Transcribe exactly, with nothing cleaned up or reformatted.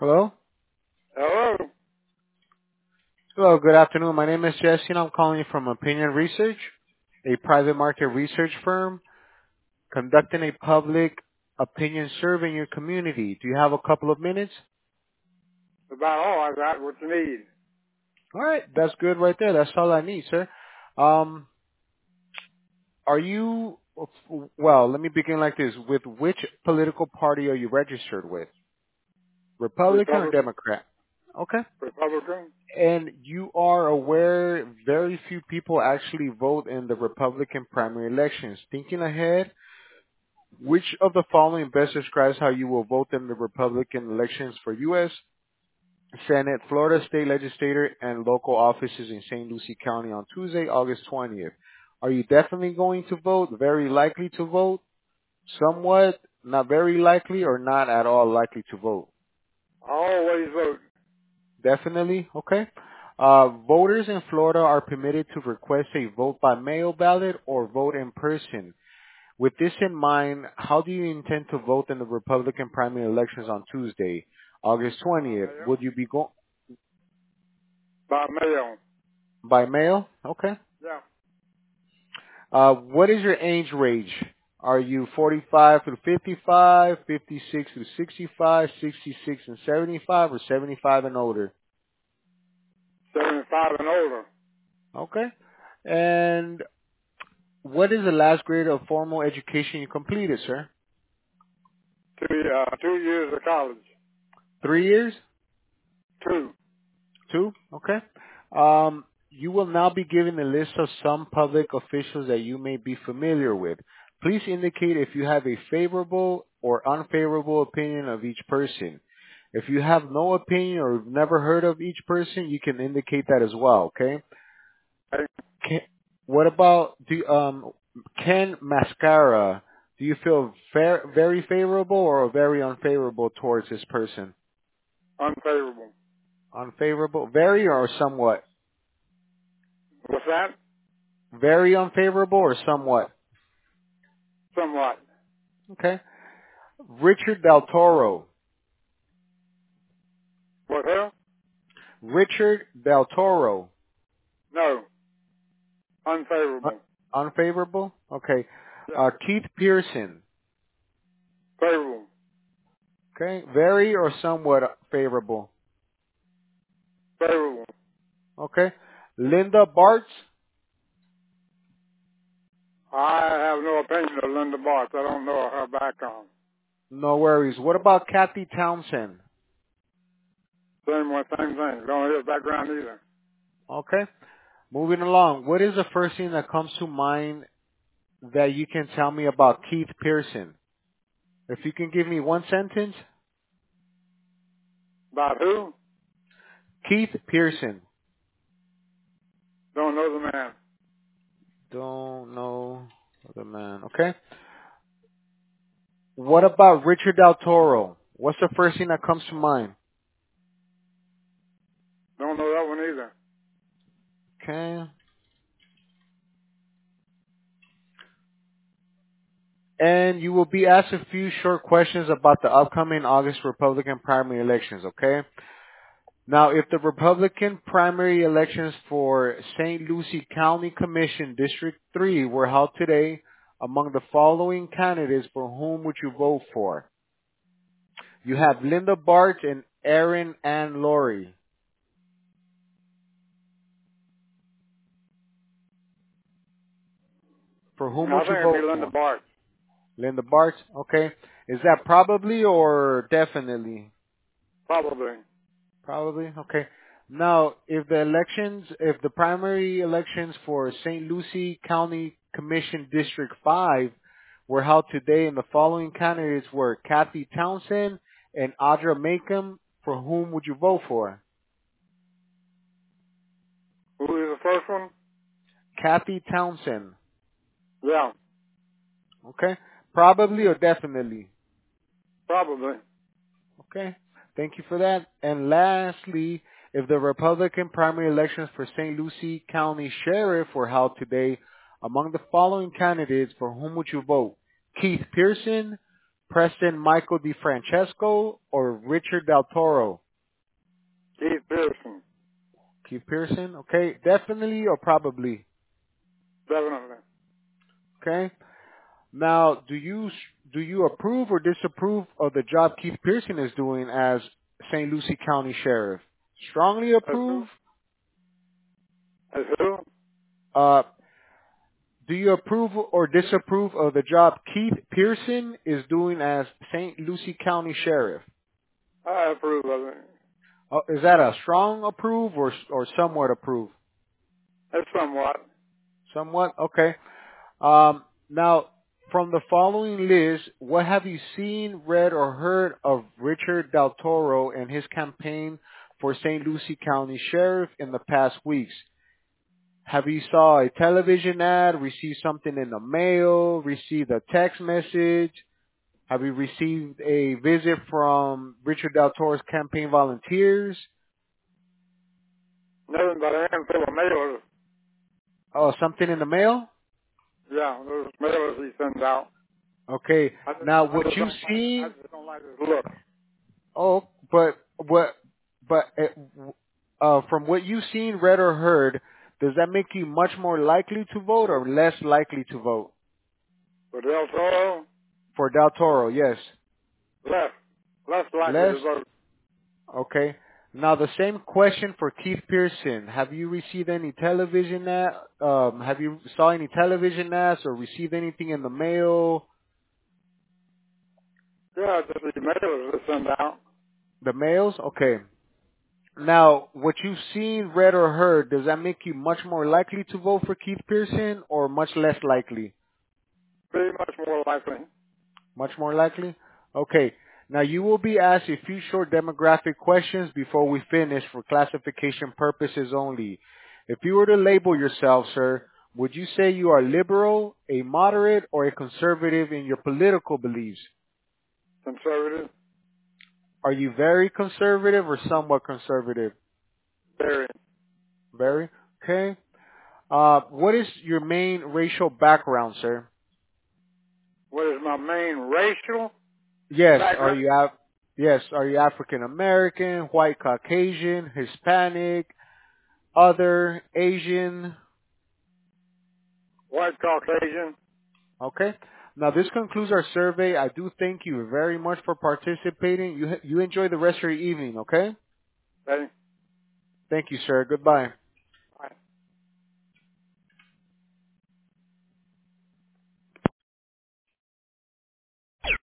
Hello? Hello? Hello, good afternoon. My name is Jesse and I'm calling you from Opinion Research, a private market research firm conducting a public opinion survey in your community. Do you have a couple of minutes? About all I got, what you need. All right, that's good right there. That's all I need, sir. Um, are you, well, let me begin like this. With which political party are you registered with? Republican or Republic, Democrat? Okay. Republican? And you are aware very few people actually vote in the Republican primary elections. Thinking ahead, which of the following best describes how you will vote in the Republican elections for U S Senate, Florida State Legislature, and local offices in Saint Lucie County on Tuesday, August twentieth? Are you definitely going to vote, very likely to vote, somewhat, not very likely, or not at all likely to vote? I always vote. Definitely. Okay. Uh, voters in Florida are permitted to request a vote by mail ballot or vote in person. With this in mind, how do you intend to vote in the Republican primary elections on Tuesday, August By twentieth? mail? Would you be going By mail. by mail? Okay. Yeah. Uh, what is your age range? Are you forty-five through fifty-five, fifty-six through sixty-five, sixty-six and seventy-five, or seventy-five and older? seventy-five and older. Okay. And what is the last grade of formal education you completed, sir? Two, uh, two years of college. Three years? Two. Two? Okay. Um, you will now be given a list of some public officials that you may be familiar with. Please indicate if you have a favorable or unfavorable opinion of each person. If you have no opinion or have never heard of each person, you can indicate that as well, okay? Hey, Ken, what about do um Ken Mascara? Do you feel fair, very favorable or very unfavorable towards this person? unfavorable. Unfavorable, very or somewhat? What's that? Very unfavorable or somewhat? Somewhat. Okay. Richard Del Toro. What, huh? Richard Del Toro. No. Uh, Unfavorable. unfavorable? Okay. Yeah. Uh, Keith Pearson. Favorable. Okay. Very or somewhat favorable? Favorable. Okay. Linda Bartz. I have no opinion of Linda Barth. I don't know her background. No worries. What about Kathy Townsend? Same one, same thing. Don't know his background either. Okay. Moving along. What is the first thing that comes to mind that you can tell me about Keith Pearson? If you can give me one sentence. About who? Keith Pearson. Don't know the man. Don't know the man. Okay. What about Richard Del Toro? What's the first thing that comes to mind? Don't know that one either. Okay. And you will be asked a few short questions about the upcoming August Republican primary elections, okay? Now, if the Republican primary elections for Saint Lucie County Commission District three were held today, among the following candidates, for whom would you vote for? You have Linda Bart and Erin Ann Laurie. For whom I would think you it'd be vote Linda for? Bart. Linda Bart, okay. Is that probably or definitely? Probably. Probably, okay. Now, if the elections, if the primary elections for Saint Lucie County Commission District five were held today and the following candidates were Kathy Townsend and Audra Macomb, for whom would you vote for? Who is the first one? Kathy Townsend, Yeah, okay. Probably or definitely? probably. Okay. Thank you for that. And lastly, if the Republican primary elections for Saint Lucie County Sheriff were held today, among the following candidates, for whom would you vote? Keith Pearson, Preston Michael DeFrancesco, or Richard Del Toro? Keith Pearson. Keith Pearson. Okay. Definitely or probably? Definitely. Okay. Now, do you do you approve or disapprove of the job Keith Pearson is doing as Saint Lucie County Sheriff? Strongly As who? approve. As who? Uh, do you approve or disapprove of the job Keith Pearson is doing as Saint Lucie County Sheriff? I approve of it. Uh, is that a strong approve or or somewhat approve? It's somewhat. Somewhat. Okay. Um, now, from the following list, what have you seen, read, or heard of Richard Del Toro and his campaign for Saint Lucie County Sheriff in the past weeks? Have you saw a television ad, received something in the mail, received a text message? Have you received a visit from Richard Del Toro's campaign volunteers? Nothing but a handful of mailers. Oh, something in the mail? Yeah, those mailers he sends out. Okay. I just, Now, I what just you've don't like. I seen, just don't like his look. oh, but what, but uh, uh, from what you've seen, read, or heard, does that make you much more likely to vote or less likely to vote For Del Toro, for Del Toro? Yes, less, less likely less. to vote. Okay. Now the same question for Keith Pearson. Have you received any television ad? Um, have you saw any television ads or received anything in the mail? Yeah, just the mailers they send out. The mails? Okay. Now, what you've seen, read, or heard, does that make you much more likely to vote for Keith Pearson or much less likely? Pretty much more likely. Much more likely? Okay. Now you will be asked a few short demographic questions before we finish for classification purposes only. If you were to label yourself, sir, would you say you are liberal, a moderate, or a conservative in your political beliefs? Conservative, Are you very conservative or somewhat conservative? very. Very? Okay. Uh, what is your main racial background, sir? What is my main racial Yes, are background? you Af- yes, are you African American, white Caucasian, Hispanic, other, Asian? White Caucasian. Okay. Now this concludes our survey. I do thank you very much for participating. You you enjoy the rest of your evening, okay? Okay. Thank you, sir. Goodbye.